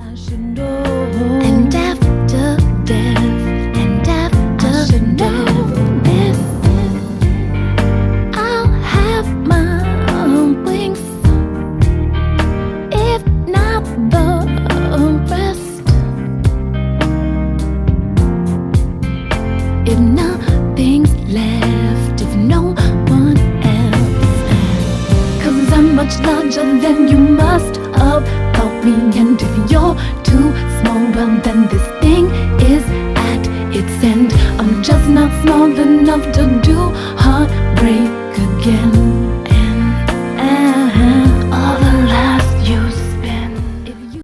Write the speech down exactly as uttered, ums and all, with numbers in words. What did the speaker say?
I should know. And after death, and after I should know. death, I'll have my wings, if not the rest. If nothing's left, if no one else, 'cause I'm much larger than you must have thought me. And if you're too small, well then this thing is at its end. I'm just not small enough to